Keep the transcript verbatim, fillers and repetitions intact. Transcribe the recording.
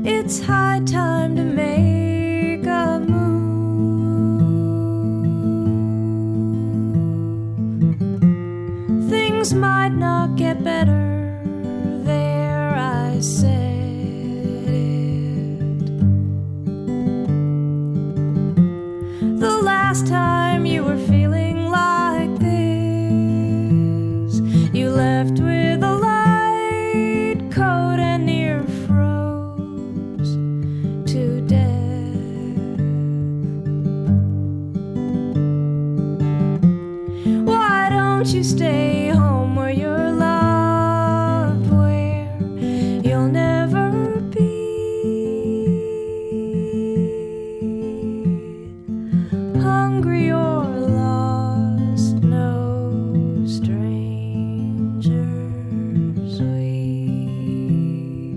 It's high time to make a move. Things might not get better, there I said it. The last time you were feeling like this, you left with a light coat and near froze to death. Why don't you stay